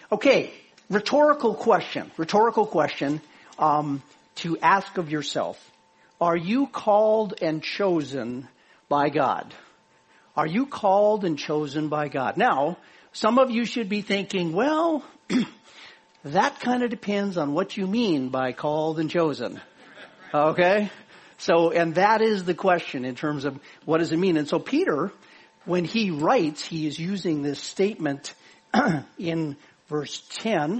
Okay, rhetorical question to ask of yourself. Are you called and chosen by God? Are you called and chosen by God? Now, some of you should be thinking, well, that kind of depends on what you mean by called and chosen. Okay? So, and that is the question in terms of what does it mean? And so Peter, when he writes, he is using this statement in verse 10.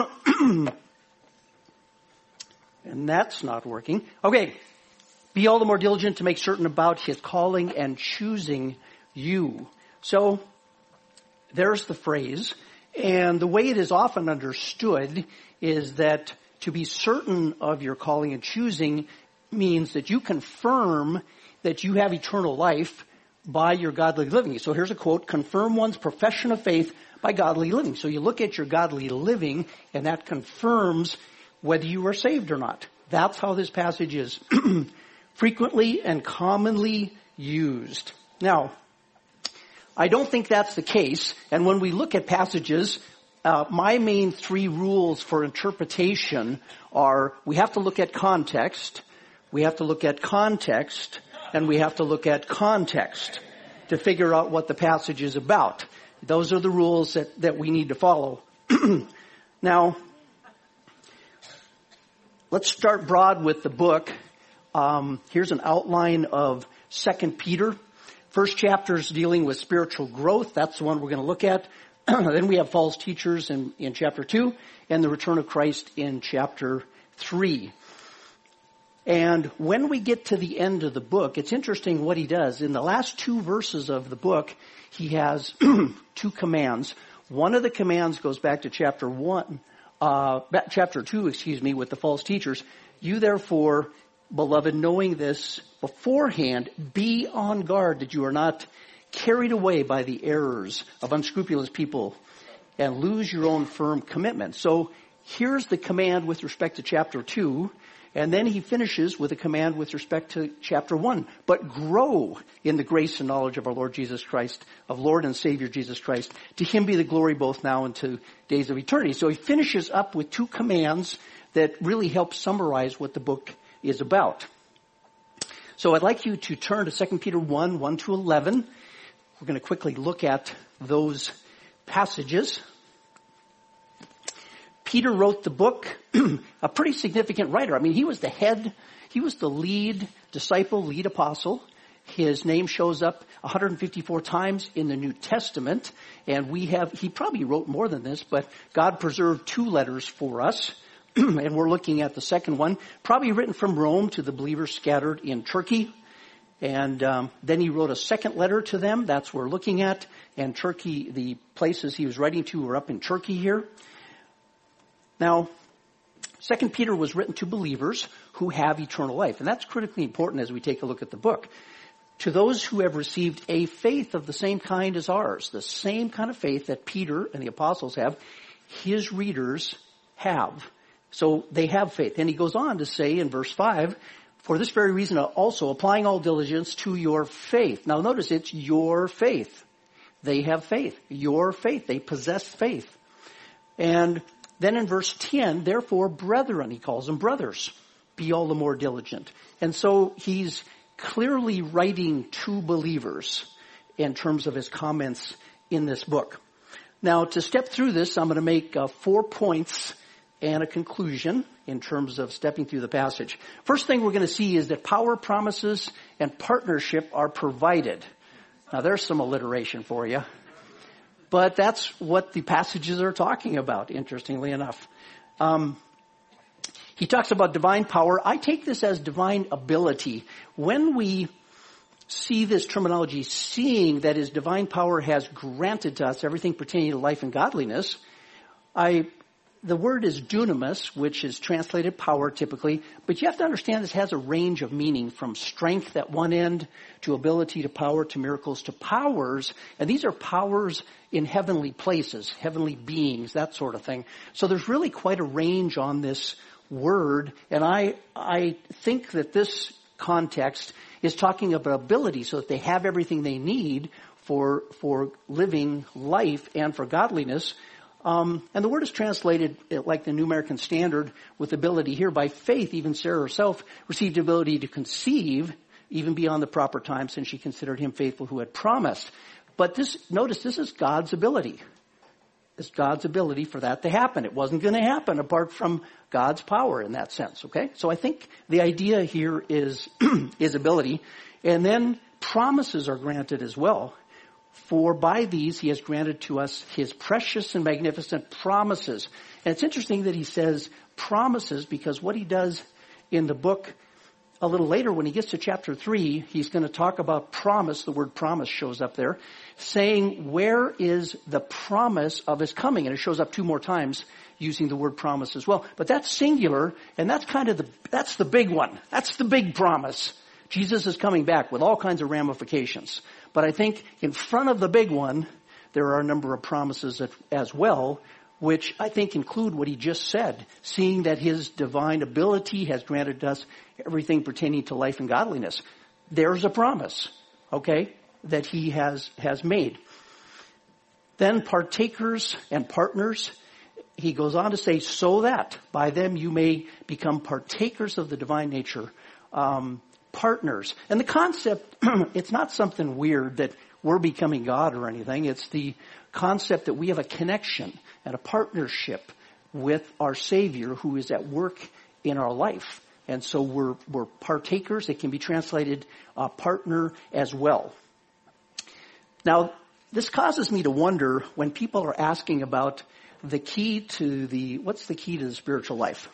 And that's not working. Okay. Be all the more diligent to make certain about his calling and choosing you. So, there's the phrase. And the way it is often understood is that to be certain of your calling and choosing means that you confirm that you have eternal life by your godly living. So here's a quote, confirm one's profession of faith by godly living. So you look at your godly living and that confirms whether you are saved or not. That's how this passage is frequently and commonly used. Now, I don't think that's the case. And when we look at passages, my main three rules for interpretation are we have to look at context, we have to look at context, and we have to look at context to figure out what the passage is about. Those are the rules that we need to follow. Now, let's start broad with the book. Here's an outline of 2 Peter. First chapter is dealing with spiritual growth. That's the one we're going to look at. Then we have false teachers in chapter 2 and the return of Christ in chapter 3. And when we get to the end of the book, it's interesting what he does. In the last two verses of the book, he has two commands. One of the commands goes back to chapter 2, with the false teachers. You therefore, beloved, knowing this beforehand, be on guard that you are not carried away by the errors of unscrupulous people and lose your own firm commitment. So here's the command with respect to chapter 2. And then he finishes with a command with respect to chapter 1. But grow in the grace and knowledge of our Lord Jesus Christ, of Lord and Savior Jesus Christ. To him be the glory both now and to days of eternity. So he finishes up with two commands that really help summarize what the book is about. So I'd like you to turn to 2 Peter 1 to 11. We're going to quickly look at those passages. Peter wrote the book, a pretty significant writer. I mean, he was the lead disciple, lead apostle. His name shows up 154 times in the New Testament. And he probably wrote more than this, but God preserved two letters for us. And we're looking at the second one, probably written from Rome to the believers scattered in Turkey. And then he wrote a second letter to them. That's what we're looking at. And Turkey, the places he was writing to were up in Turkey here. Now, 2 Peter was written to believers who have eternal life. And that's critically important as we take a look at the book. To those who have received a faith of the same kind as ours, the same kind of faith that Peter and the apostles have, his readers have. So they have faith. And he goes on to say in verse 5, for this very reason also applying all diligence to your faith. Now notice it's your faith. They have faith. Your faith. They possess faith. And then in verse 10, therefore, brethren, he calls them brothers, be all the more diligent. And so he's clearly writing to believers in terms of his comments in this book. Now, to step through this, I'm going to make 4 points and a conclusion in terms of stepping through the passage. First thing we're going to see is that power, promises, and partnership are provided. Now, there's some alliteration for you. But that's what the passages are talking about, interestingly enough. He talks about divine power. I take this as divine ability. When we see this terminology, seeing that his divine power has granted to us everything pertaining to life and godliness, the word is dunamis, which is translated power typically, but you have to understand this has a range of meaning from strength at one end to ability to power to miracles to powers. And these are powers in heavenly places, heavenly beings, that sort of thing. So there's really quite a range on this word. And I think that this context is talking about ability so that they have everything they need for living life and for godliness. And the word is translated like the New American Standard with ability here. By faith, even Sarah herself received the ability to conceive even beyond the proper time, since she considered him faithful who had promised. But notice this is God's ability. It's God's ability for that to happen. It wasn't going to happen apart from God's power in that sense, okay? So I think the idea here is ability. And then promises are granted as well. For by these he has granted to us his precious and magnificent promises. And it's interesting that he says promises, because what he does in the book a little later, when he gets to chapter 3, he's going to talk about promise. The word promise shows up there, saying, where is the promise of his coming? And it shows up 2 more times using the word promise as well. But that's singular, and that's that's the big one. That's the big promise. Jesus is coming back with all kinds of ramifications. But I think in front of the big one, there are a number of promises as well, which I think include what he just said, seeing that his divine ability has granted us everything pertaining to life and godliness. There's a promise, okay, that he has made. Then partakers and partners, he goes on to say, so that by them you may become partakers of the divine nature, partners. And the concept, it's not something weird that we're becoming God or anything. It's the concept that we have a connection and a partnership with our Savior who is at work in our life. And so we're partakers. It can be translated partner as well. Now, this causes me to wonder when people are asking about what's the key to the spiritual life?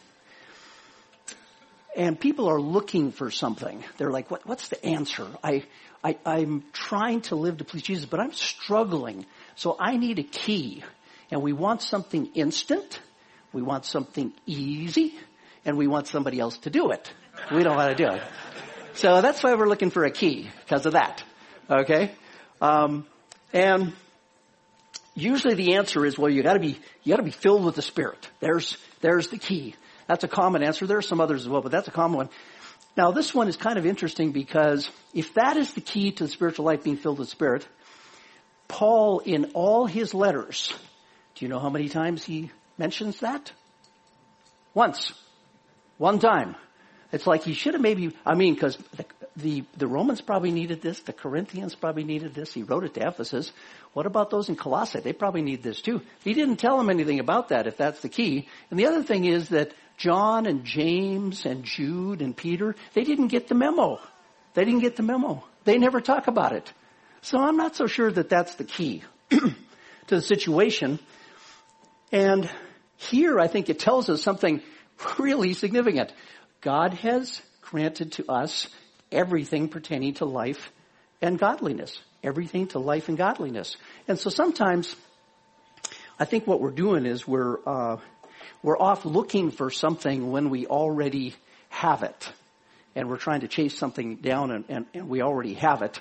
And people are looking for something. They're like, what's the answer? I'm trying to live to please Jesus, but I'm struggling. So I need a key. And we want something instant. We want something easy. And we want somebody else to do it. We don't want to do it. So that's why we're looking for a key, because of that. Okay? And usually the answer is, well, you gotta be filled with the Spirit. There's the key. That's a common answer. There are some others as well, but that's a common one. Now, this one is kind of interesting because if that is the key to the spiritual life, being filled with Spirit, Paul, in all his letters, do you know how many times he mentions that? Once. One time. It's like he should have because the Romans probably needed this. The Corinthians probably needed this. He wrote it to Ephesus. What about those in Colossae? They probably need this too. He didn't tell them anything about that, if that's the key. And the other thing is that John and James and Jude and Peter, they didn't get the memo. They didn't get the memo. They never talk about it. So I'm not so sure that that's the key to the situation. And here I think it tells us something really significant. God has granted to us everything pertaining to life and godliness. Everything to life and godliness. And so sometimes I think what we're doing is we're off looking for something when we already have it. And we're trying to chase something down and we already have it.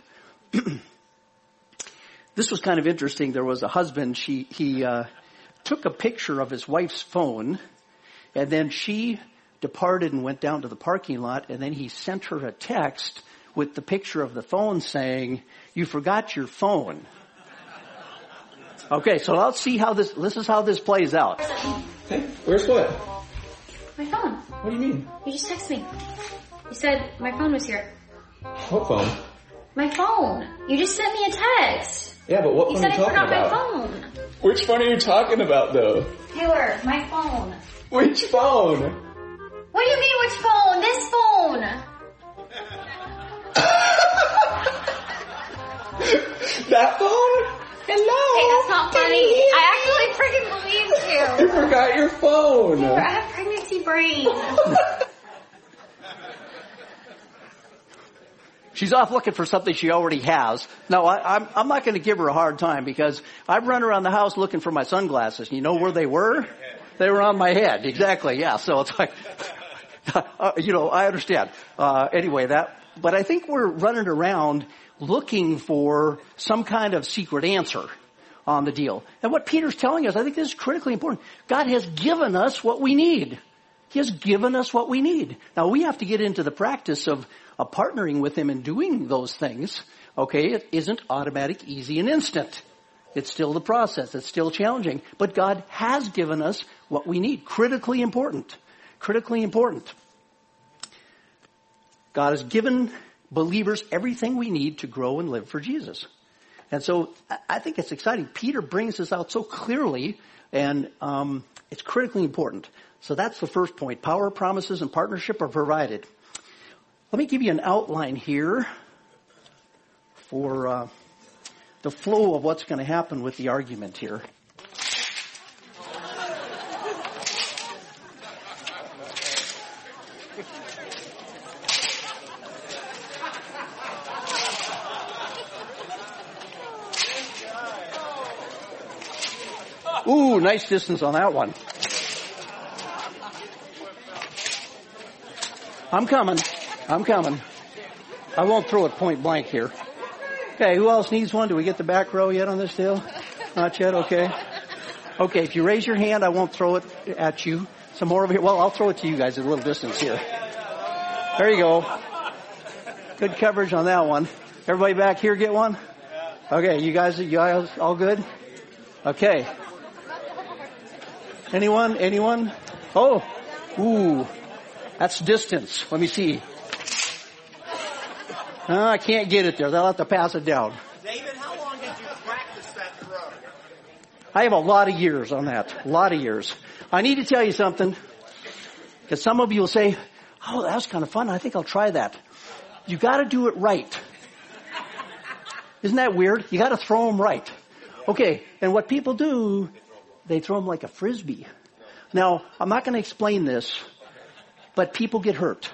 This was kind of interesting. There was a husband, he took a picture of his wife's phone, and then she departed and went down to the parking lot, and then he sent her a text with the picture of the phone saying, "You forgot your phone." Okay, so let's see how this is how this plays out. Hey, where's what? My phone. What do you mean? You just texted me. You said my phone was here. What phone? My phone. You just sent me a text. Yeah, but what You phone are said you I talking forgot about? my phone. Which phone are you talking about, though? Taylor, my phone. Which phone? What do you mean which phone? This phone. That phone? Hello? Hey, that's not funny. I actually freaking believed you. You forgot your phone. Taylor, I have pregnancy brain. She's off looking for something she already has. No, I'm not going to give her a hard time because I've run around the house looking for my sunglasses. You know where they were? They were on my head. Exactly. Yeah. So it's like, I understand. But I think we're running around looking for some kind of secret answer on the deal. And what Peter's telling us, I think this is critically important. God has given us what we need. He has given us what we need. Now we have to get into the practice of partnering with him and doing those things. Okay, it isn't automatic, easy, and instant. It's still the process. It's still challenging. But God has given us what we need. Critically important. Critically important. God has given believers everything we need to grow and live for Jesus. And so I think it's exciting. Peter brings this out so clearly, and it's critically important. So that's the first point. Power, promises, and partnership are provided. Let me give you an outline here for the flow of what's going to happen with the argument here. Ooh, nice distance on that one. I'm coming. I won't throw it point blank here. Okay, who else needs one? Do we get the back row yet on this deal? Not yet? Okay. Okay, if you raise your hand, I won't throw it at you. Some more over here. Well, I'll throw it to you guys at a little distance here. There you go. Good coverage on that one. Everybody back here get one? Okay, you guys all good? Okay. Anyone? Oh, ooh, that's distance. Let me see. I can't get it there. They'll have to pass it down. David, how long did you practice that throw? I have a lot of years on that. A lot of years. I need to tell you something. Because some of you will say, oh, that's kind of fun. I think I'll try that. You got to do it right. Isn't that weird? You got to throw them right. Okay, and what people do, they throw them like a frisbee. Now, I'm not going to explain this, but people get hurt.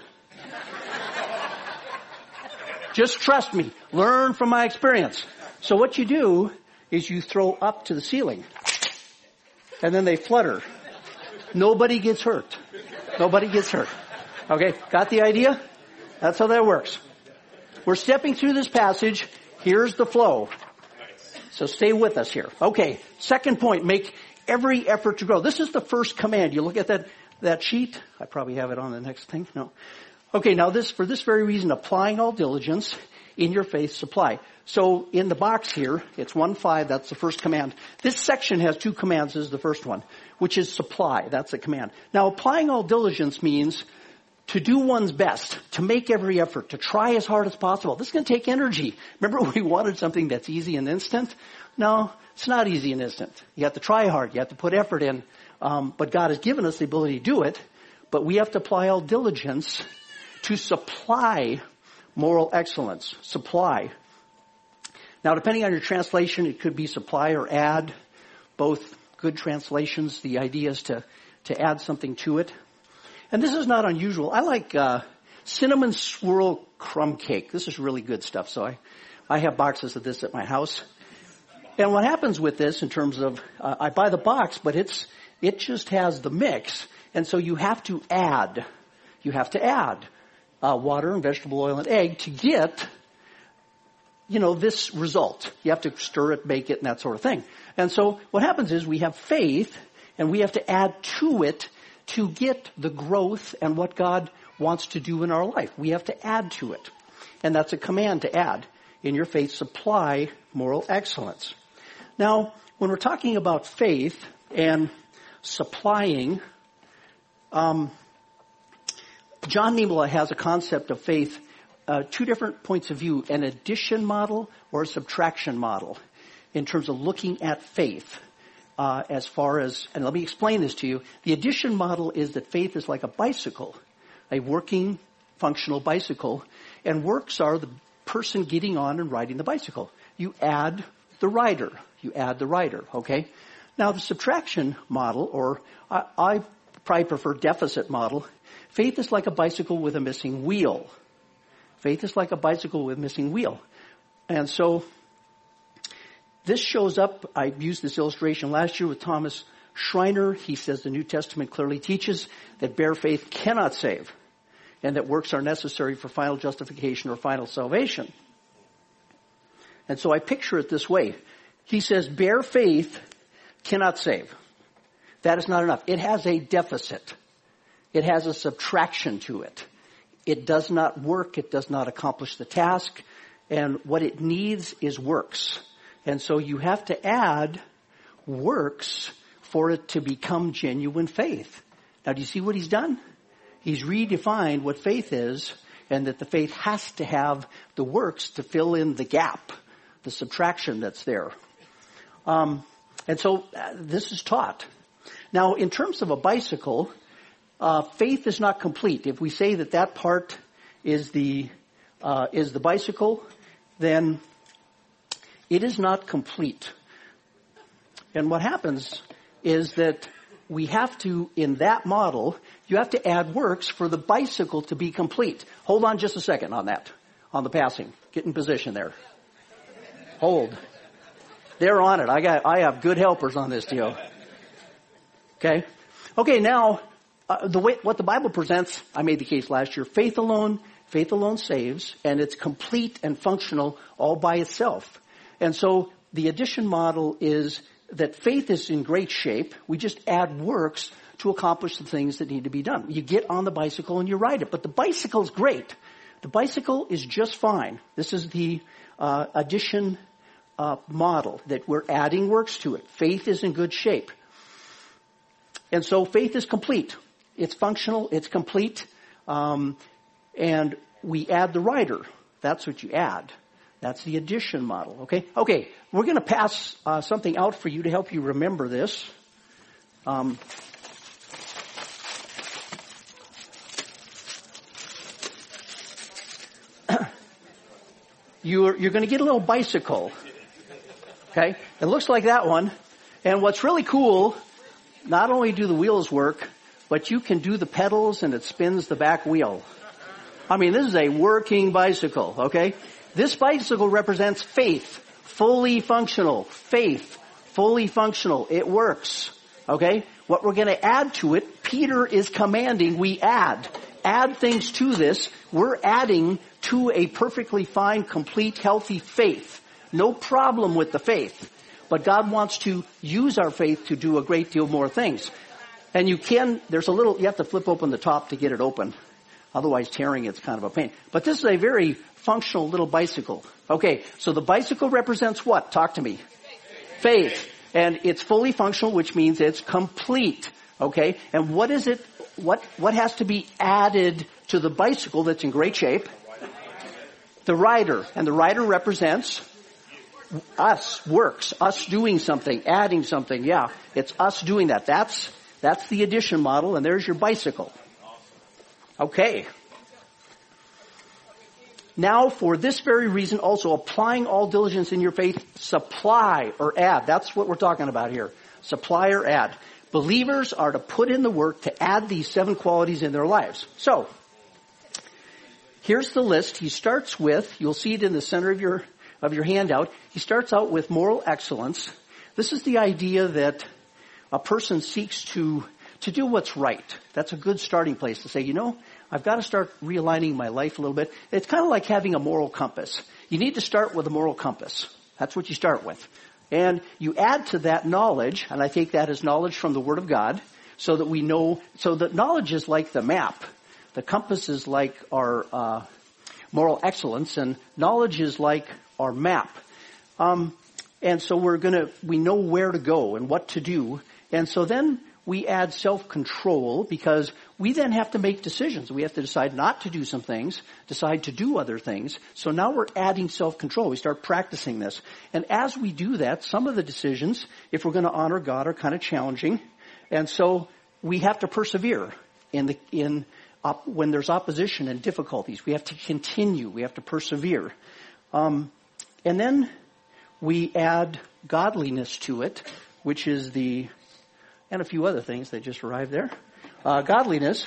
Just trust me. Learn from my experience. So what you do is you throw up to the ceiling, and then they flutter. Nobody gets hurt. Nobody gets hurt. Okay, got the idea? That's how that works. We're stepping through this passage. Here's the flow. So stay with us here. Okay, second point, make every effort to grow. This is the first command. You look at that sheet. I probably have it on the next thing. No. Okay, now for this very reason, applying all diligence in your faith supply. So in the box here, it's 1:5. That's the first command. This section has two commands. This is the first one, which is supply. That's the command. Now, applying all diligence means to do one's best, to make every effort, to try as hard as possible. This is going to take energy. Remember we wanted something that's easy and instant? No, it's not easy and instant. You have to try hard. You have to put effort in. But God has given us the ability to do it. But we have to apply all diligence to supply moral excellence. Supply. Now, depending on your translation, it could be supply or add. Both good translations, the idea is to add something to it. And this is not unusual. I like cinnamon swirl crumb cake. This is really good stuff. So I have boxes of this at my house. And what happens with this in terms of, I buy the box, but it just has the mix. And so you have to add water and vegetable oil and egg to get, this result. You have to stir it, bake it, and that sort of thing. And so what happens is we have faith, and we have to add to it to get the growth and what God wants to do in our life. We have to add to it. And that's a command to add. In your faith, supply moral excellence. Now, when we're talking about faith and supplying, John Niemela has a concept of faith, two different points of view, an addition model or a subtraction model in terms of looking at faith. As far as, and let me explain this to you, the addition model is that faith is like a bicycle, a working, functional bicycle, and works are the person getting on and riding the bicycle. You add the rider. Okay? Now, the subtraction model, or I probably prefer deficit model, faith is like a bicycle with a missing wheel. And so, this shows up, I used this illustration last year with Thomas Schreiner. He says the New Testament clearly teaches that bare faith cannot save and that works are necessary for final justification or final salvation. And so I picture it this way. He says bare faith cannot save. That is not enough. It has a deficit. It has a subtraction to it. It does not work. It does not accomplish the task. And what it needs is works. And so you have to add works for it to become genuine faith. Now, do you see what he's done? He's redefined what faith is, and that the faith has to have the works to fill in the gap, the subtraction that's there. And so this is taught. Now, in terms of a bicycle, faith is not complete. If we say that that part is the bicycle, then it is not complete. And what happens is that we have to, in that model, you have to add works for the bicycle to be complete. Hold on just a second on that, on the passing. Get in position there. Hold. They're on it. I have good helpers on this deal. Okay. Okay. Now, what the Bible presents, I made the case last year. Faith alone saves, and it's complete and functional all by itself. And so the addition model is that faith is in great shape. We just add works to accomplish the things that need to be done. You get on the bicycle and you ride it, but the bicycle is great. The bicycle is just fine. This is the addition model, that we're adding works to it. Faith is in good shape. And so faith is complete. It's functional. It's complete. And we add the rider. That's what you add. That's the addition model. Okay. Okay. We're going to pass something out for you to help you remember this. You're going to get a little bicycle. Okay. It looks like that one. And what's really cool, not only do the wheels work, but you can do the pedals and it spins the back wheel. I mean, this is a working bicycle. Okay. This bicycle represents faith, fully functional. Faith, fully functional. It works. Okay? What we're going to add to it, Peter is commanding we add. Add things to this. We're adding to a perfectly fine, complete, healthy faith. No problem with the faith. But God wants to use our faith to do a great deal more things. And you have to flip open the top to get it open. Otherwise, tearing it's kind of a pain. But this is a very functional little bicycle. Okay, so the bicycle represents what? Talk to me. Faith. And it's fully functional, which means it's complete. Okay, and what is it? What has to be added to the bicycle that's in great shape? The rider. And the rider represents us, works, us doing something, adding something. Yeah, it's us doing that. That's the addition model, and there's your bicycle. Okay. Now, for this very reason, also applying all diligence in your faith, supply or add. That's what we're talking about here. Supply or add. Believers are to put in the work to add these 7 qualities in their lives. So, here's the list. He starts with, you'll see it in the center of your handout. He starts out with moral excellence. This is the idea that a person seeks to do what's right. That's a good starting place to say, I've got to start realigning my life a little bit. It's kind of like having a moral compass. You need to start with a moral compass. That's what you start with. And you add to that knowledge, and I take that as knowledge from the Word of God, so that we know, so that knowledge is like the map. The compass is like our moral excellence, and knowledge is like our map. And so we know where to go and what to do. And so then we add self-control, because we then have to make decisions. We have to decide not to do some things, decide to do other things. So now we're adding self-control. We start practicing this. And as we do that, some of the decisions, if we're going to honor God, are kind of challenging. And so we have to persevere when there's opposition and difficulties. We have to continue. We have to persevere. And then we add godliness to it, which is and a few other things that just arrived there. Godliness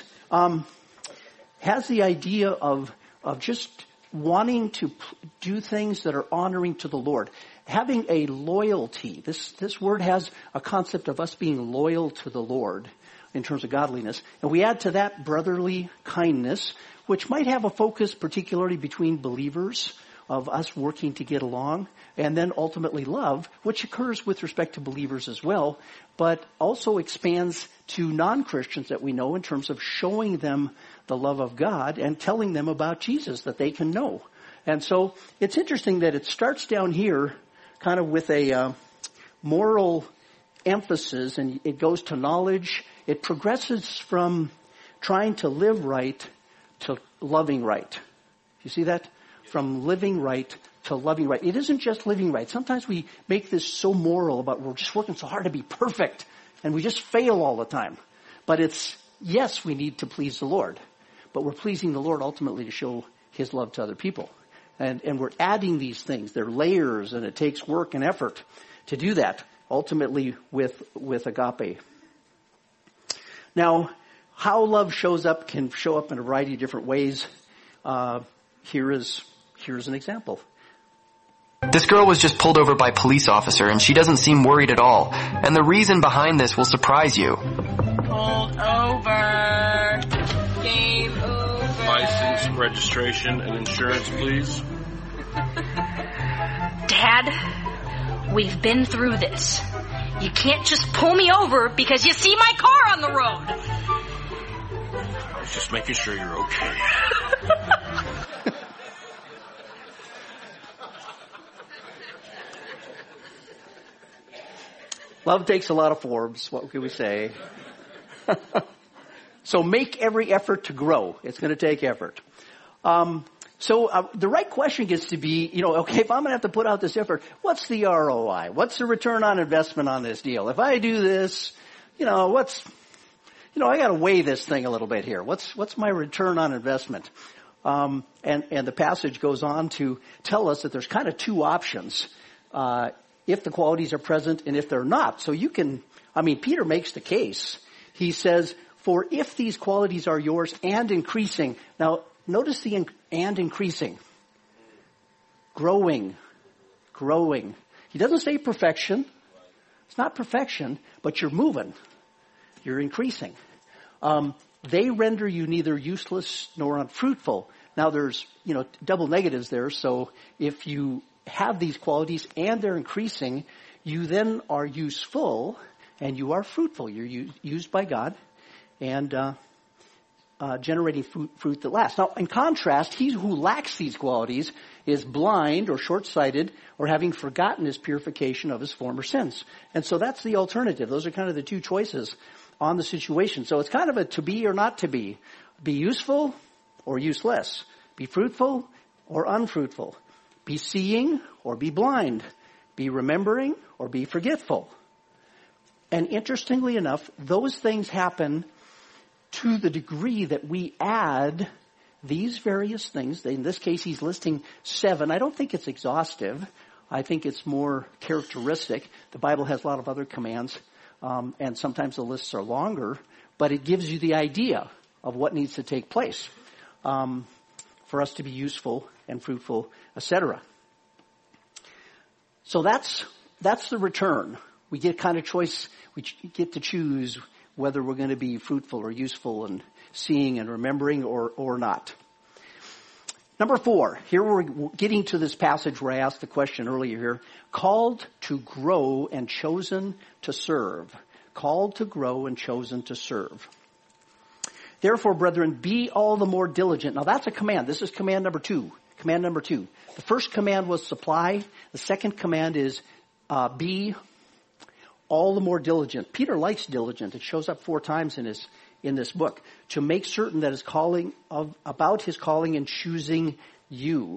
has the idea of just wanting to do things that are honoring to the Lord. Having a loyalty. This word has a concept of us being loyal to the Lord in terms of godliness. And we add to that brotherly kindness, which might have a focus particularly between believers, of us working to get along, and then ultimately love, which occurs with respect to believers as well, but also expands to non-Christians that we know in terms of showing them the love of God and telling them about Jesus that they can know. And so it's interesting that it starts down here kind of with a moral emphasis, and it goes to knowledge. It progresses from trying to live right to loving right. You see that? From living right to loving right. It isn't just living right. Sometimes we make this so moral about we're just working so hard to be perfect, and we just fail all the time. But it's, yes, we need to please the Lord, but we're pleasing the Lord ultimately to show his love to other people. And we're adding these things. They're layers, and it takes work and effort to do that, ultimately with agape. Now, how love shows up can show up in a variety of different ways. Here's an example. This girl was just pulled over by a police officer, and she doesn't seem worried at all. And the reason behind this will surprise you. Pulled over. Game over. License, registration, and insurance, please. Dad, we've been through this. You can't just pull me over because you see my car on the road. I was just making sure you're okay. Love takes a lot of forms. What can we say? So make every effort to grow. It's going to take effort. So the right question gets to be, okay, if I'm going to have to put out this effort, what's the ROI? What's the return on investment on this deal? If I do this, I got to weigh this thing a little bit here. What's my return on investment? And the passage goes on to tell us that there's kind of two options. If the qualities are present and if they're not. So Peter makes the case. He says, for if these qualities are yours and increasing. Now, notice the and increasing. Growing. He doesn't say perfection. It's not perfection, but you're moving. You're increasing. They render you neither useless nor unfruitful. Now there's, double negatives there. So if you have these qualities and they're increasing, you then are useful and you are fruitful. You're used by God and generating fruit that lasts. Now, in contrast, he who lacks these qualities is blind or short-sighted or having forgotten his purification of his former sins. And so that's the alternative. Those are kind of the two choices on the situation. So it's kind of a to be or not to be. Be useful or useless. Be fruitful or unfruitful. Be seeing or be blind. Be remembering or be forgetful. And interestingly enough, those things happen to the degree that we add these various things. In this case, he's listing 7. I don't think it's exhaustive. I think it's more characteristic. The Bible has a lot of other commands, and sometimes the lists are longer, but it gives you the idea of what needs to take place for us to be useful and fruitful, etc. So that's the return. We get kind of choice. We get to choose whether we're going to be fruitful or useful and seeing and remembering or not. Number 4, here we're getting to this passage where I asked the question earlier here. Called to grow and chosen to serve. Called to grow and chosen to serve. Therefore, brethren, be all the more diligent. Now that's a command. This is command number 2. Command number 2. The first command was supply. The second command is be all the more diligent. Peter likes diligent. It shows up 4 times in this book. To make certain that about his calling and choosing you.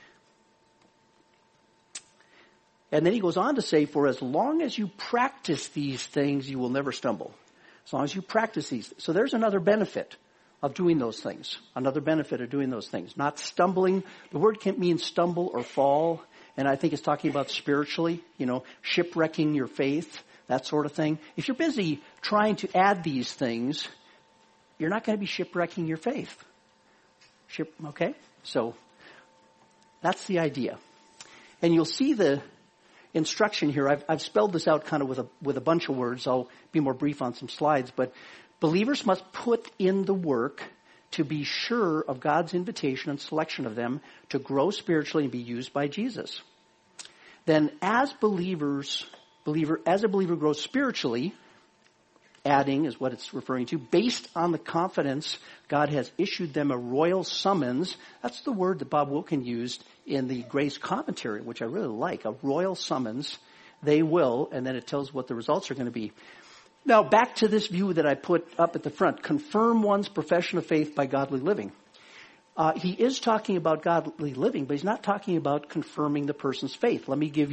And then he goes on to say, for as long as you practice these things, you will never stumble. As long as you practice these. So there's another benefit of doing those things. Another benefit of doing those things. Not stumbling. The word can mean stumble or fall. And I think it's talking about spiritually, shipwrecking your faith, that sort of thing. If you're busy trying to add these things, you're not going to be shipwrecking your faith. Okay? So that's the idea. And you'll see the instruction here. I've spelled this out kind of with a bunch of words. I'll be more brief on some slides, but believers must put in the work to be sure of God's invitation and selection of them to grow spiritually and be used by Jesus. Then as a believer grows spiritually, adding is what it's referring to, based on the confidence God has issued them a royal summons. That's the word that Bob Wilkin used in the Grace Commentary, which I really like, a royal summons, they will, and then it tells what the results are going to be. Now, back to this view that I put up at the front. Confirm one's profession of faith by godly living. He is talking about godly living, but he's not talking about confirming the person's faith. Let me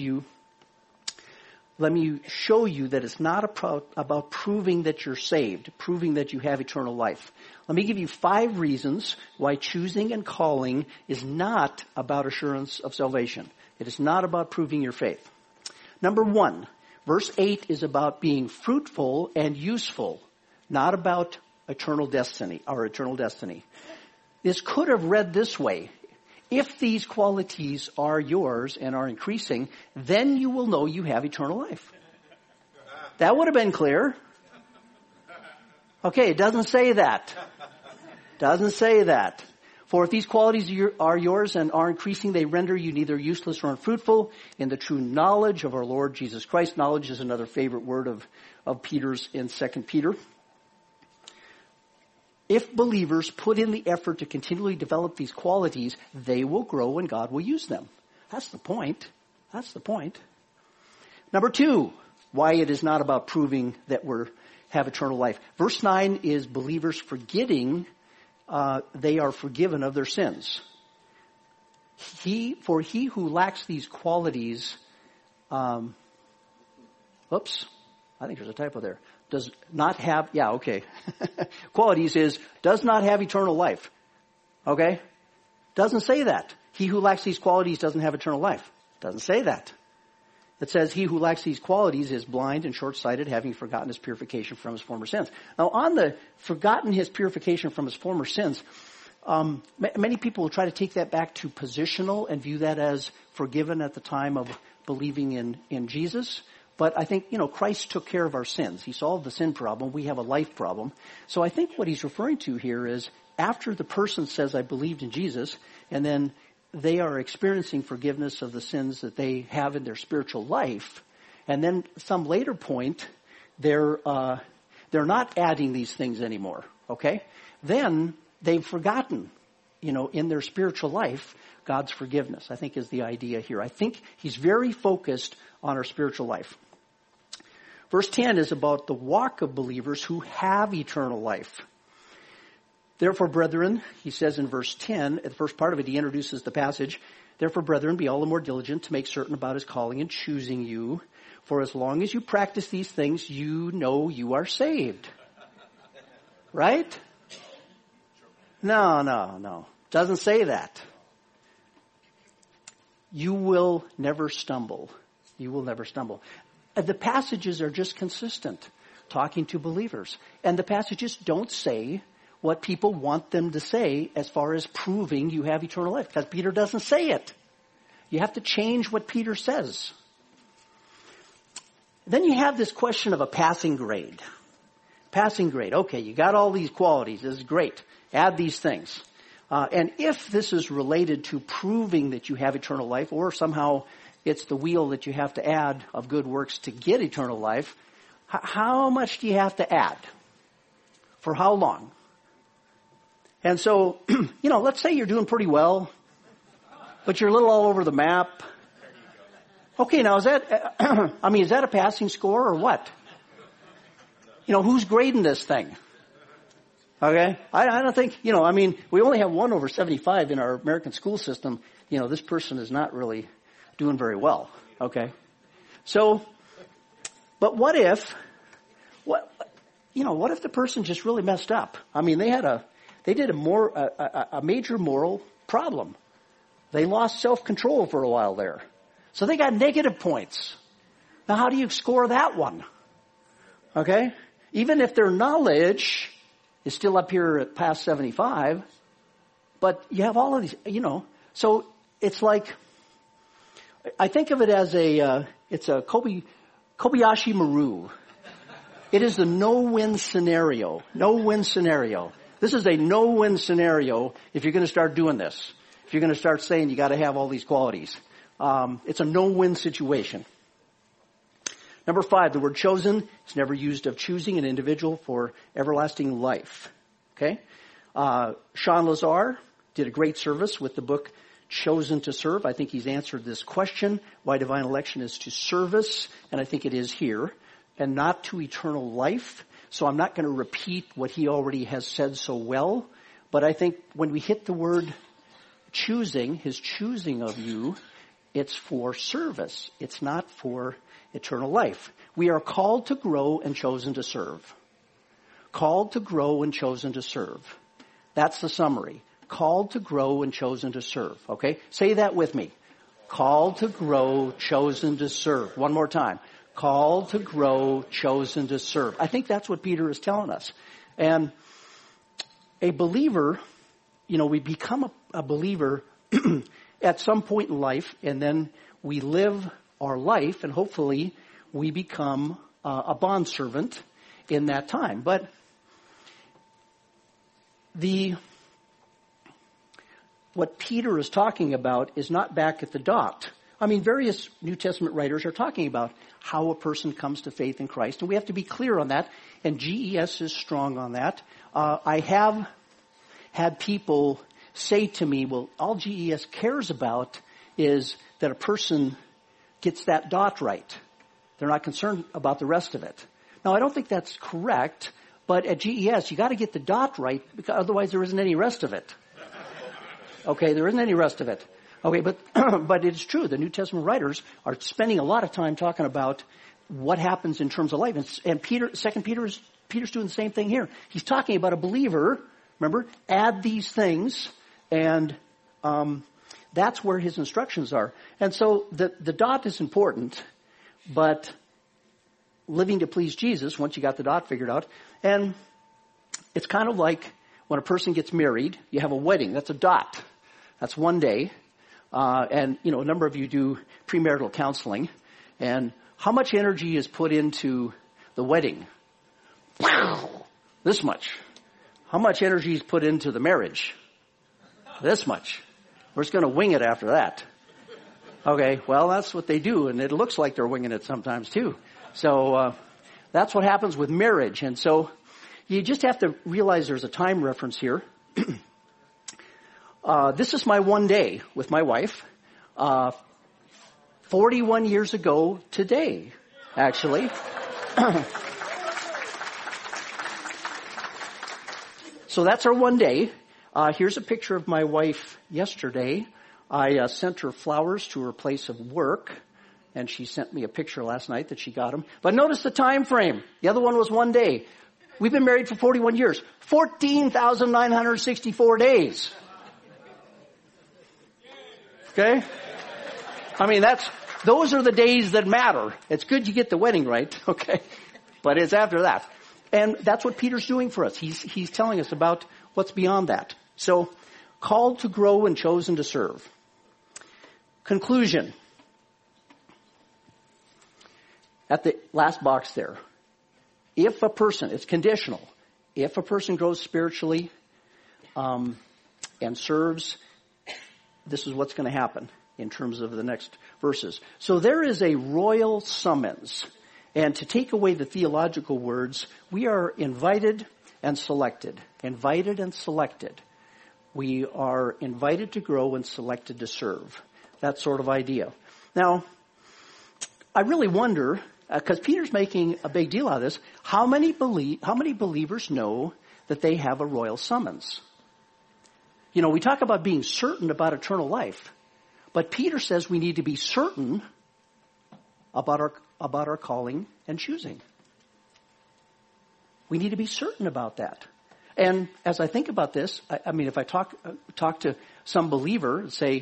show you that it's not about proving that you're saved, proving that you have eternal life. Let me give you 5 reasons why choosing and calling is not about assurance of salvation. It is not about proving your faith. Number 1, verse 8 is about being fruitful and useful, not about eternal destiny, our eternal destiny. This could have read this way. If these qualities are yours and are increasing, then you will know you have eternal life. That would have been clear. Okay, it doesn't say that. Doesn't say that. For if these qualities are yours and are increasing, they render you neither useless nor unfruitful in the true knowledge of our Lord Jesus Christ. Knowledge is another favorite word of Peter's in 2 Peter. If believers put in the effort to continually develop these qualities, they will grow and God will use them. That's the point. That's the point. Number 2, why it is not about proving that we have eternal life. Verse 9 is believers forgetting they are forgiven of their sins. For he who lacks these qualities, oops, I think there's a typo there. Does not have, qualities is, does not have eternal life. Okay? Doesn't say that. He who lacks these qualities doesn't have eternal life. Doesn't say that. It says he who lacks these qualities is blind and short-sighted, having forgotten his purification from his former sins. Now, on the forgotten his purification from his former sins, many people will try to take that back to positional and view that as forgiven at the time of believing in Jesus. But I think, Christ took care of our sins. He solved the sin problem. We have a life problem. So I think what he's referring to here is after the person says, I believed in Jesus, and then they are experiencing forgiveness of the sins that they have in their spiritual life, and then some later point, they're not adding these things anymore, okay? Then they've forgotten, in their spiritual life, God's forgiveness, I think is the idea here. I think he's very focused on our spiritual life. Verse 10 is about the walk of believers who have eternal life. Therefore, brethren, he says in verse 10, at the first part of it, he introduces the passage. Therefore, brethren, be all the more diligent to make certain about his calling and choosing you. For as long as you practice these things, you know you are saved. Right? No. Doesn't say that. You will never stumble. You will never stumble. The passages are just consistent, talking to believers. And the passages don't say what people want them to say as far as proving you have eternal life, because Peter doesn't say it. You have to change what Peter says. Then you have this question of a passing grade. Passing grade. Okay, you got all these qualities. This is great. Add these things. And if this is related to proving that you have eternal life, or somehow it's the wheel that you have to add of good works to get eternal life, how much do you have to add? For how long? And so, let's say you're doing pretty well, but you're a little all over the map. Okay, now is that a passing score or what? Who's grading this thing? Okay? I don't think, we only have 1 over 75 in our American school system. This person is not really doing very well. Okay? So, but what if the person just really messed up? They did a major moral problem. They lost self-control for a while there. So they got negative points. Now how do you score that one? Okay? Even if their knowledge is still up here at past 75, but you have all of these, so it's like, I think of it as it's a Kobayashi Maru. It is the no-win scenario. No-win scenario. This is a no-win scenario if you're going to start doing this. If you're going to start saying you got to have all these qualities. It's a no-win situation. Number 5, the word chosen is never used of choosing an individual for everlasting life. Okay? Sean Lazar did a great service with the book chosen to serve. I think he's answered this question, why divine election is to service, and I think it is here, and not to eternal life. So I'm not going to repeat what he already has said so well, but I think when we hit the word choosing, his choosing of you, it's for service. It's not for eternal life. We are called to grow and chosen to serve. Called to grow and chosen to serve. That's the summary. Called to grow and chosen to serve. Okay? Say that with me. Called to grow, chosen to serve. One more time. Called to grow, chosen to serve. I think that's what Peter is telling us. And a believer, we become a believer at some point in life, and then we live our life, and hopefully we become a bondservant in that time. But what Peter is talking about is not back at the dot. I mean, various New Testament writers are talking about how a person comes to faith in Christ, and we have to be clear on that, and GES is strong on that. I have had people say to me, well, all GES cares about is that a person gets that dot right. They're not concerned about the rest of it. Now, I don't think that's correct, but at GES, you got to get the dot right, because otherwise there isn't any rest of it. Okay, there isn't any rest of it. Okay, but it's true. The New Testament writers are spending a lot of time talking about what happens in terms of life. And Peter's doing the same thing here. He's talking about a believer. Remember, add these things, and that's where his instructions are. And so the dot is important, but living to please Jesus, once you got the dot figured out, and it's kind of like when a person gets married, you have a wedding. That's a dot. That's one day. And, a number of you do premarital counseling. And how much energy is put into the wedding? Wow! This much. How much energy is put into the marriage? This much. We're just going to wing it after that. Okay, well, that's what they do, and it looks like they're winging it sometimes too. So that's what happens with marriage. And so you just have to realize there's a time reference here. This is my one day with my wife. 41 years ago today, actually. So that's our one day. Here's a picture of my wife yesterday. I sent her flowers to her place of work, and she sent me a picture last night that she got them. But notice the time frame. The other one was one day. We've been married for 41 years. 14,964 days. Okay? I mean, those are the days that matter. It's good you get the wedding right, okay? But it's after that. And that's what Peter's doing for us. He's telling us about what's beyond that. So, called to grow and chosen to serve. Conclusion. At the last box there. If a person, it's conditional, if a person grows spiritually and serves, this is what's going to happen in terms of the next verses. So there is a royal summons. And to take away the theological words, we are invited and selected. Invited and selected. We are invited to grow and selected to serve. That sort of idea. Now, I really wonder, because Peter's making a big deal out of this, how many believers know that they have a royal summons? We talk about being certain about eternal life, but Peter says we need to be certain about our calling and choosing. We need to be certain about that. And as I think about this, I mean, if I talk to some believer and say,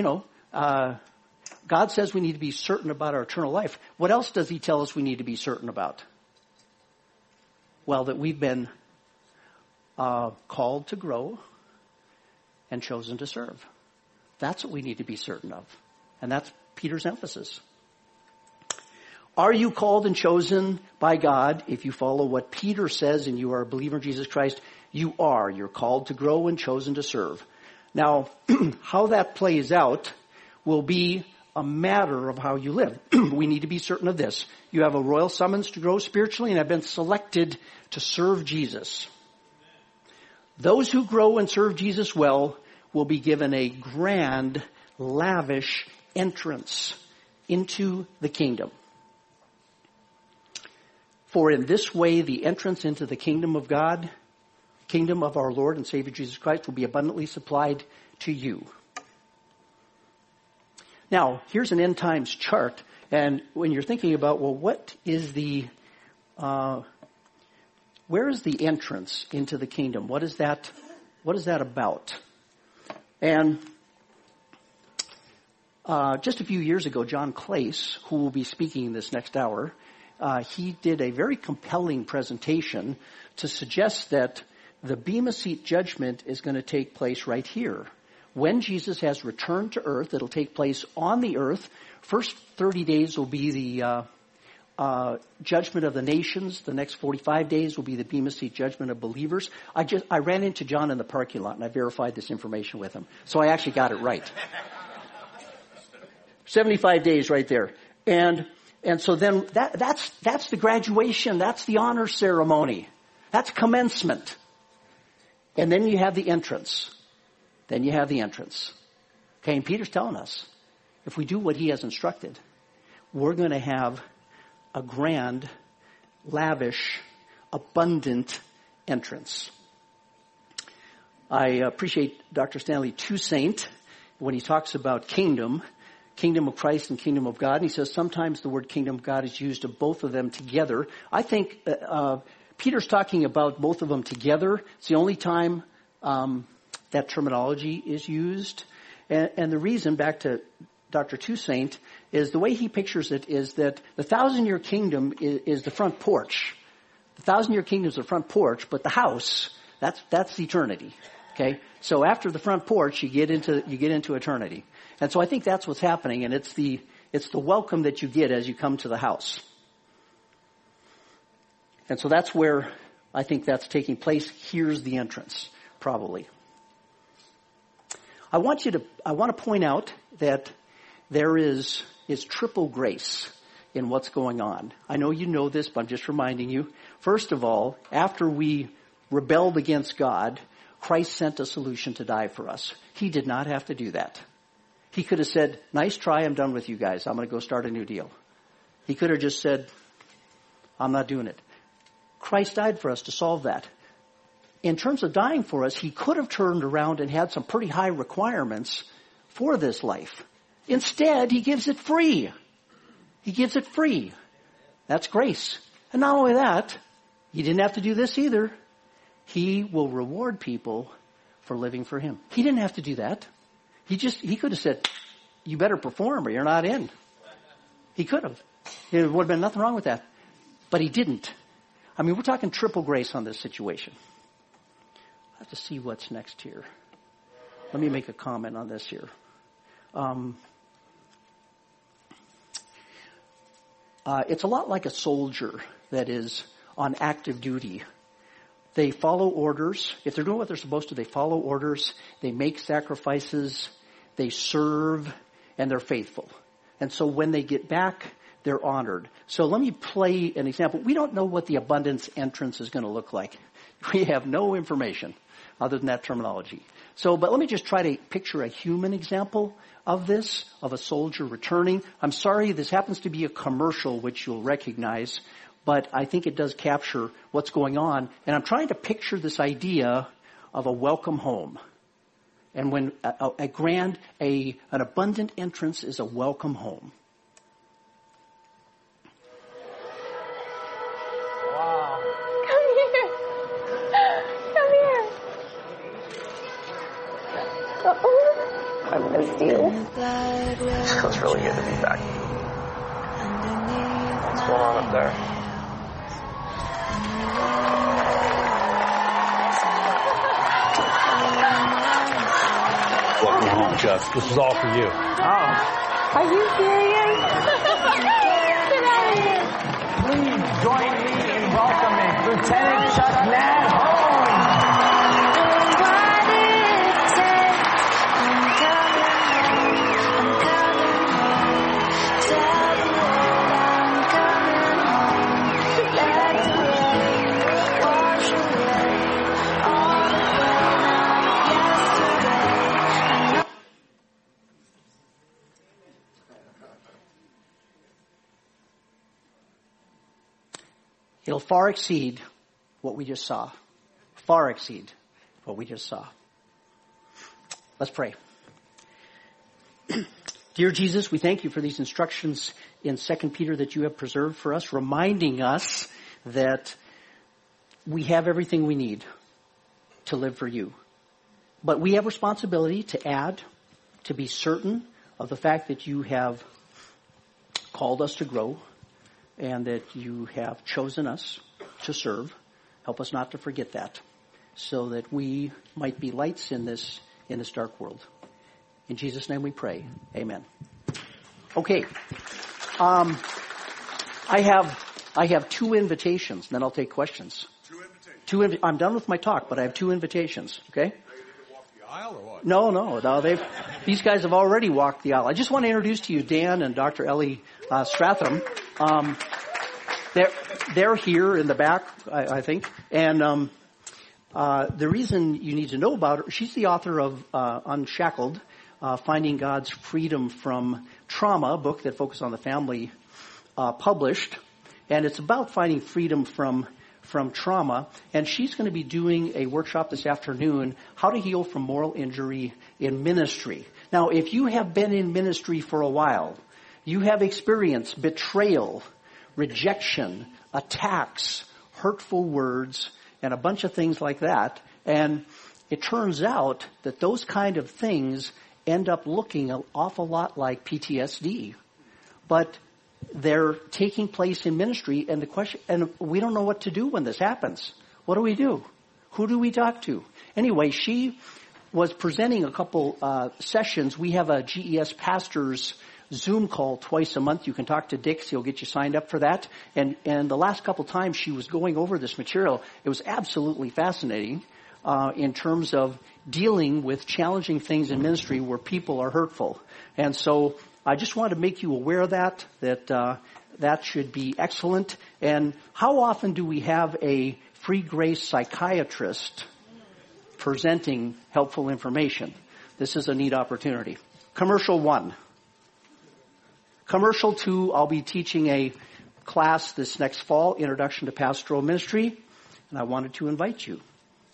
God says we need to be certain about our eternal life. What else does he tell us we need to be certain about? Well, that we've been called to grow and chosen to serve. That's what we need to be certain of. And that's Peter's emphasis. Are you called and chosen by God? If you follow what Peter says and you are a believer in Jesus Christ, you are. You're called to grow and chosen to serve. Now, how that plays out will be a matter of how you live. We need to be certain of this. You have a royal summons to grow spiritually and have been selected to serve Jesus. Those who grow and serve Jesus well will be given a grand lavish entrance into the kingdom. For in this way, the entrance into the kingdom of God, kingdom of our Lord and Savior Jesus Christ, will be abundantly supplied to you. Now, here's an end times chart. And when you're thinking about, well, what is where is the entrance into the kingdom? What is that about? And just a few years ago, John Clace, who will be speaking this next hour, he did a very compelling presentation to suggest that the Bema Seat judgment is going to take place right here. When Jesus has returned to earth, it'll take place on the earth. First 30 days will be the judgment of the nations. The next 45 days will be the Bema Seat judgment of believers. I ran into John in the parking lot and I verified this information with him. So I actually got it right. 75 days right there. And so then that's the graduation. That's the honor ceremony. That's commencement. And then you have the entrance. Okay, and Peter's telling us, if we do what he has instructed, we're going to have a grand, lavish, abundant entrance. I appreciate Dr. Stanley Toussaint when he talks about kingdom of Christ and kingdom of God. And he says sometimes the word kingdom of God is used of both of them together. I think Peter's talking about both of them together. It's the only time that terminology is used. And the reason, back to Dr. Toussaint, is the way he pictures it is that the 1,000-year kingdom is the front porch. The 1,000-year kingdom is the front porch, but the house, that's eternity. Okay? So after the front porch, you get into eternity. And so I think that's what's happening, and it's the welcome that you get as you come to the house. And so that's where I think that's taking place. Here's the entrance, probably. I want to point out that there is triple grace in what's going on. I know you know this, but I'm just reminding you. First of all, after we rebelled against God, Christ sent a solution to die for us. He did not have to do that. He could have said, nice try, I'm done with you guys. I'm going to go start a new deal. He could have just said, I'm not doing it. Christ died for us to solve that. In terms of dying for us, he could have turned around and had some pretty high requirements for this life. Instead, he gives it free. He gives it free. That's grace. And not only that, he didn't have to do this either. He will reward people for living for him. He didn't have to do that. He could have said, you better perform or you're not in. He could have. There would have been nothing wrong with that. But he didn't. I mean, we're talking triple grace on this situation. I have to see what's next here. Let me make a comment on this here. It's a lot like a soldier that is on active duty. They follow orders. If they're doing what they're supposed to, they follow orders. They make sacrifices. They serve, and they're faithful. And so when they get back, they're honored. So let me play an example. We don't know what the abundance entrance is going to look like. We have no information other than that terminology. But let me just try to picture a human example of this, of a soldier returning. I'm sorry, this happens to be a commercial, which you'll recognize, but I think it does capture what's going on. And I'm trying to picture this idea of a welcome home. And when an abundant entrance is a welcome home. I missed you. It feels really good to be back. What's going on up there? Welcome home, Chuck. This is all for you. Oh. Are you serious? Get out of here. Please join me in welcoming Lieutenant Chuck Nadd home. It'll far exceed what we just saw. Far exceed what we just saw. Let's pray. Dear Jesus, we thank you for these instructions in 2 Peter that you have preserved for us, reminding us that we have everything we need to live for you. But we have responsibility to add, to be certain of the fact that you have called us to grow and that you have chosen us to serve. Help us not to forget that, so that we might be lights in this dark world. In Jesus' name we pray. Amen. Okay. I have 2 invitations, and then I'll take questions. 2 invitations. I'm done with my talk, but I have 2 invitations. Okay. Are you going to walk the aisle or what? No. These guys have already walked the aisle. I just want to introduce to you Dan and Dr. Ellie Stratham. They're here in the back, I think. And the reason you need to know about her, she's the author of Unshackled, Finding God's Freedom from Trauma, a book that focuses on the family, published. And it's about finding freedom from trauma. And she's going to be doing a workshop this afternoon, How to Heal from Moral Injury in Ministry. Now, if you have been in ministry for a while, you have experienced betrayal, rejection, attacks, hurtful words, and a bunch of things like that. And it turns out that those kind of things end up looking an awful lot like PTSD. But they're taking place in ministry, and we don't know what to do when this happens. What do we do? Who do we talk to? Anyway, she was presenting a couple sessions. We have a GES pastors Zoom call twice a month. You can talk to Dix. He'll get you signed up for that. And the last couple times she was going over this material, it was absolutely fascinating in terms of dealing with challenging things in ministry where people are hurtful. And so I just want to make you aware of that should be excellent. And how often do we have a free grace psychiatrist presenting helpful information? This is a neat opportunity. Commercial 1. Commercial 2, I'll be teaching a class this next fall, Introduction to Pastoral Ministry, and I wanted to invite you.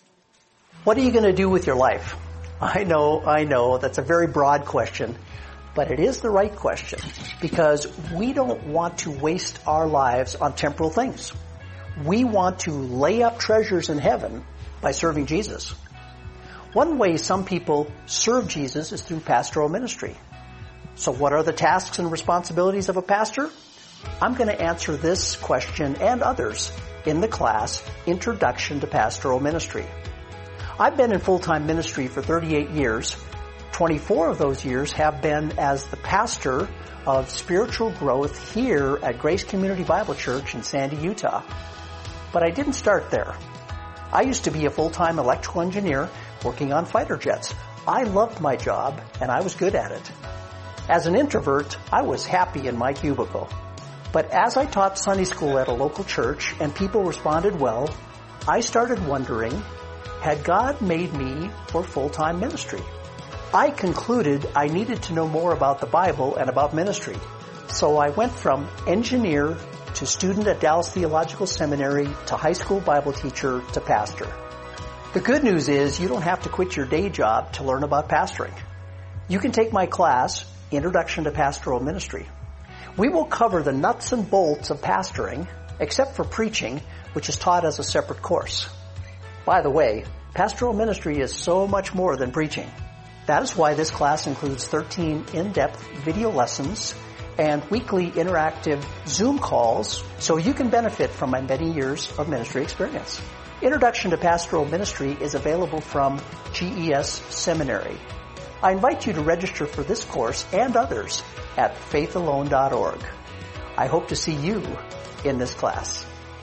What are you going to do with your life? I know, that's a very broad question, but it is the right question, because we don't want to waste our lives on temporal things. We want to lay up treasures in heaven by serving Jesus. One way some people serve Jesus is through pastoral ministry. So what are the tasks and responsibilities of a pastor? I'm going to answer this question and others in the class, Introduction to Pastoral Ministry. I've been in full-time ministry for 38 years. 24 of those years have been as the pastor of spiritual growth here at Grace Community Bible Church in Sandy, Utah. But I didn't start there. I used to be a full-time electrical engineer working on fighter jets. I loved my job, and I was good at it. As an introvert, I was happy in my cubicle. But as I taught Sunday school at a local church and people responded well, I started wondering, had God made me for full-time ministry? I concluded I needed to know more about the Bible and about ministry. So I went from engineer to student at Dallas Theological Seminary to high school Bible teacher to pastor. The good news is you don't have to quit your day job to learn about pastoring. You can take my class, Introduction to Pastoral Ministry. We will cover the nuts and bolts of pastoring, except for preaching, which is taught as a separate course. By the way, pastoral ministry is so much more than preaching. That is why this class includes 13 in-depth video lessons and weekly interactive Zoom calls, so you can benefit from my many years of ministry experience. Introduction to Pastoral Ministry is available from GES Seminary. I invite you to register for this course and others at faithalone.org. I hope to see you in this class.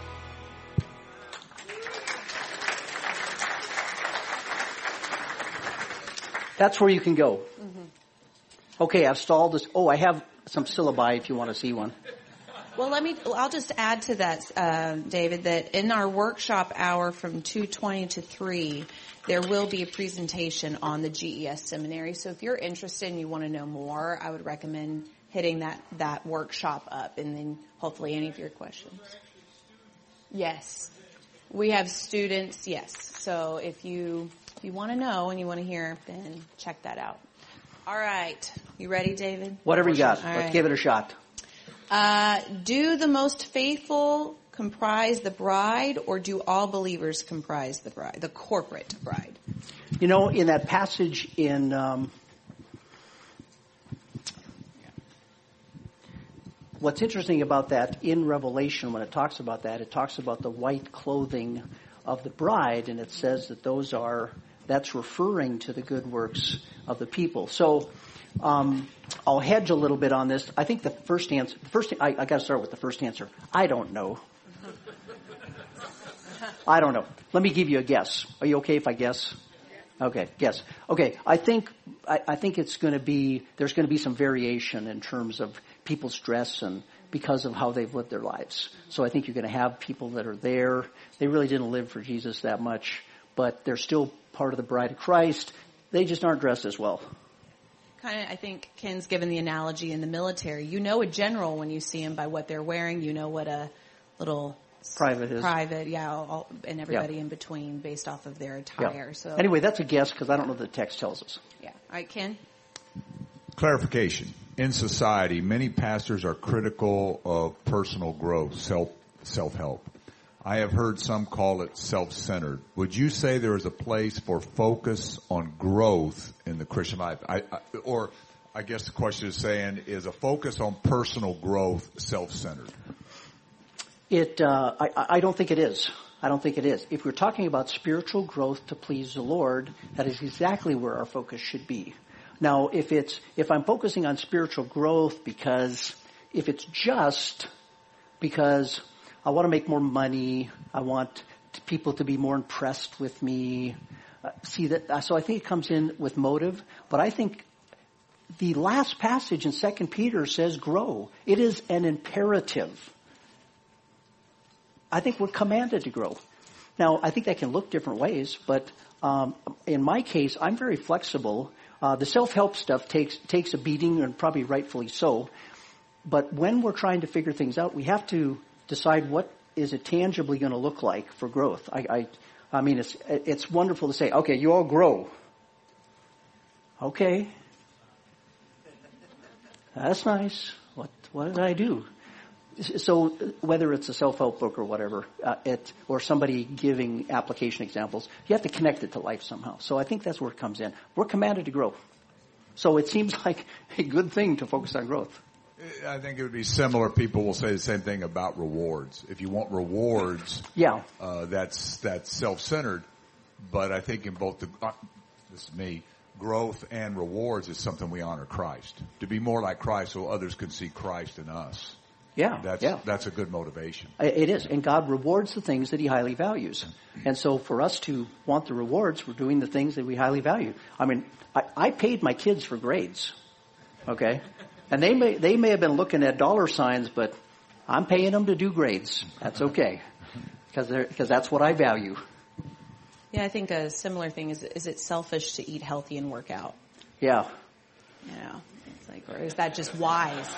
That's where you can go. Mm-hmm. Okay, I've stalled this. Oh, I have some syllabi if you want to see one. Well, I'll just add to that, David, that in our workshop hour from 2:20 to 3, there will be a presentation on the GES Seminary. So if you're interested and you want to know more, I would recommend hitting that workshop up, and then hopefully any of your questions. Yes. We have students, yes. So if you want to know and you want to hear, then check that out. All right. You ready, David? Whatever you got. All Let's right. give it a shot. Do the most faithful comprise the bride, or do all believers comprise the bride, the corporate bride? You know, in that passage in what's interesting about that in Revelation, when it talks about that, it talks about the white clothing of the bride, and it says that that's referring to the good works of the people. So I'll hedge a little bit on this. I think the first answer, I got to start with the first answer. I don't know. I don't know. Let me give you a guess. Are you okay if I guess? Okay, guess. Okay, I think it's going to be, there's going to be some variation in terms of people's dress and because of how they've lived their lives. So I think you're going to have people that are there. They really didn't live for Jesus that much, but they're still part of the bride of Christ. They just aren't dressed as well. Kind of, I think Ken's given the analogy in the military. You know a general when you see him by what they're wearing. You know what a little private is. Private, yeah, and everybody in between based off of their attire. Yeah. So anyway, that's a guess because I don't know what the text tells us. Yeah. All right, Ken? Clarification. In society, many pastors are critical of personal growth, self-help. I have heard some call it self-centered. Would you say there is a place for focus on growth in the Christian life? Or I guess the question is saying, is a focus on personal growth self-centered? I don't think it is. I don't think it is. If we're talking about spiritual growth to please the Lord, that is exactly where our focus should be. Now, if I'm focusing on spiritual growth because if it's just because I want to make more money, I want people to be more impressed with me, so I think it comes in with motive, but I think the last passage in 2 Peter says grow. It is an imperative. I think we're commanded to grow. Now, I think that can look different ways, but in my case, I'm very flexible. The self-help stuff takes a beating, and probably rightfully so. But when we're trying to figure things out, we have to decide what is it tangibly going to look like for growth. I mean, it's wonderful to say, okay, you all grow. Okay, that's nice. What did I do? So whether it's a self-help book or whatever, or somebody giving application examples, you have to connect it to life somehow. So I think that's where it comes in. We're commanded to grow. So it seems like a good thing to focus on growth. I think it would be similar. People will say the same thing about rewards. If you want rewards, that's self-centered. But I think in both this is me, growth and rewards is something we honor Christ. To be more like Christ so others can see Christ in us. That's a good motivation. It is. And God rewards the things that he highly values. And so for us to want the rewards, we're doing the things that we highly value. I mean, I paid my kids for grades. Okay? And they may have been looking at dollar signs, but I'm paying them to do grades. That's okay. Because that's what I value. Yeah, I think a similar thing is it selfish to eat healthy and work out? Yeah. Yeah. It's like, or is that just wise?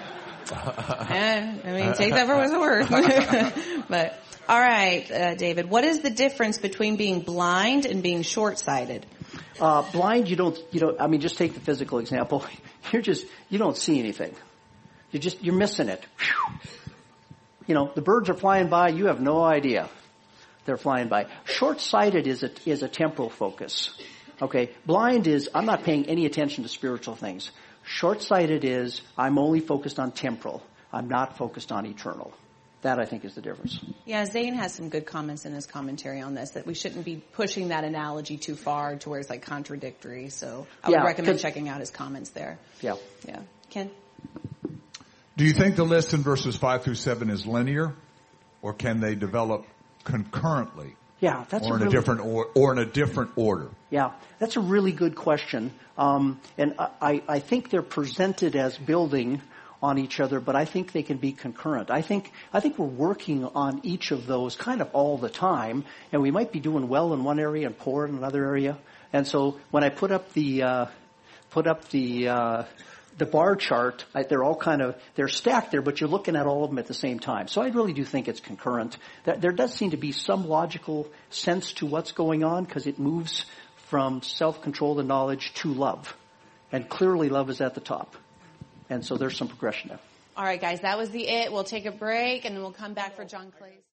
I mean, take that for what it's worth. But, all right, David, what is the difference between being blind and being short-sighted? Blind, you don't, I mean, just take the physical example. You don't see anything. You're missing it. Whew. The birds are flying by, you have no idea they're flying by. Short-sighted is a temporal focus. Okay? Blind is, I'm not paying any attention to spiritual things. Short-sighted is, I'm only focused on temporal. I'm not focused on eternal. That, I think, is the difference. Yeah, Zane has some good comments in his commentary on this, that we shouldn't be pushing that analogy too far to where it's like contradictory. So I would recommend checking out his comments there. Yeah. Yeah. Ken? Do you think the list in verses 5 through 7 is linear, or can they develop concurrently? Yeah, that's in a different order. Yeah, that's a really good question. And I think they're presented as building on each other, but I think they can be concurrent. I think we're working on each of those kind of all the time, and we might be doing well in one area and poor in another area. And so when I put up the the bar chart, they're all they're stacked there, but you're looking at all of them at the same time. So I really do think it's concurrent. There does seem to be some logical sense to what's going on because it moves from self-control and knowledge to love. And clearly love is at the top. And so there's some progression there. All right, guys, that was the it. We'll take a break, and then we'll come back for John Clay's.